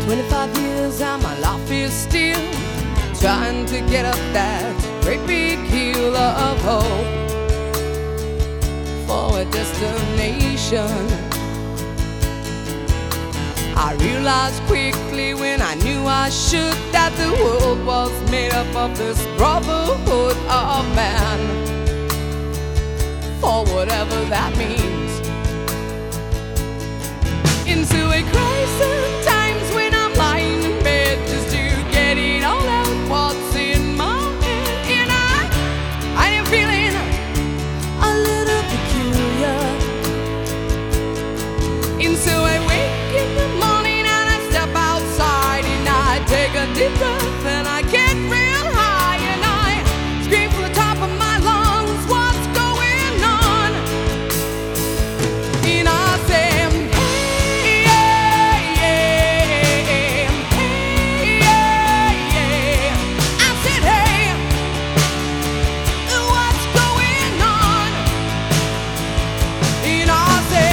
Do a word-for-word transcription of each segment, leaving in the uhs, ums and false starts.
Twenty-five years and my life is still trying to get up that great big hill of hope for a destination. I realized quickly when I knew I should that the world was made up of this brotherhood of man, for whatever that means. Into a crisis times when I'm lying in bed just to get it all out what's in my head, and I, I am feeling a little peculiar. And so I wake in the morning and I step outside and I take a deep breath and I get real high and I scream from the top of my lungs, what's going on? And I say, hey, yeah, yeah, hey, yeah, yeah. I said, hey, what's going on? And I say,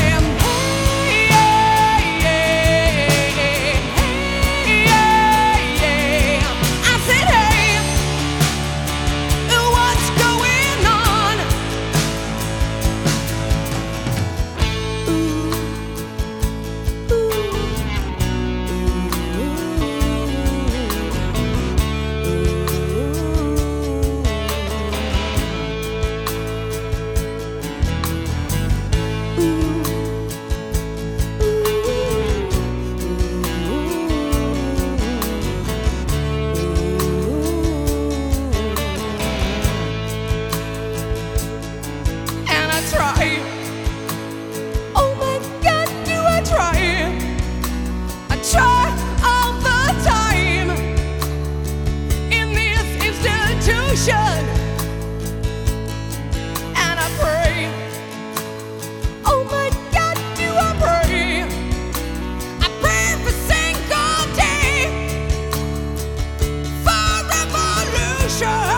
try. Oh my God, do I try? I try all the time in this institution, and I pray. Oh my God, do I pray? I pray every single day for revolution.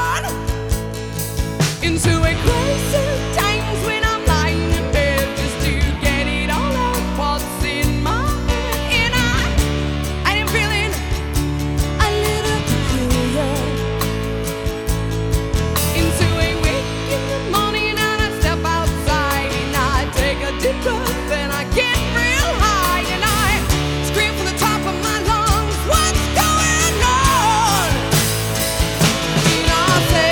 Into a crisis when I'm lying in bed just to get it all out what's in my head, and I, I am feeling a little peculiar. Into a wake in the morning and I step outside and I take a deep breath and I get real high and I scream from the top of my lungs, what's going on? And I say,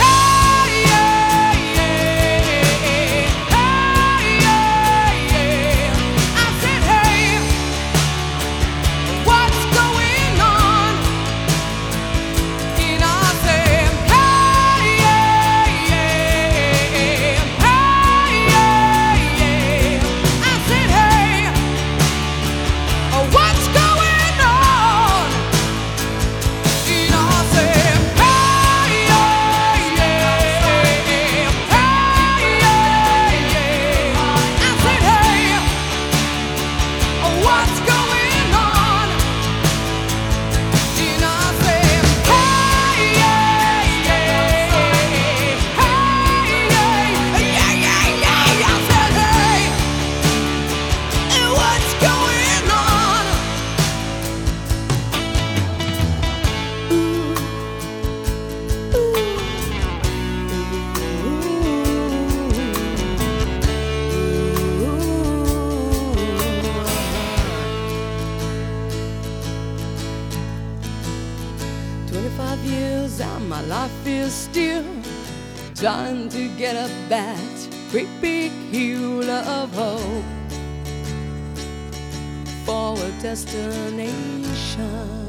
twenty-five years and my life is still trying to get up that great big hill of hope for a destination.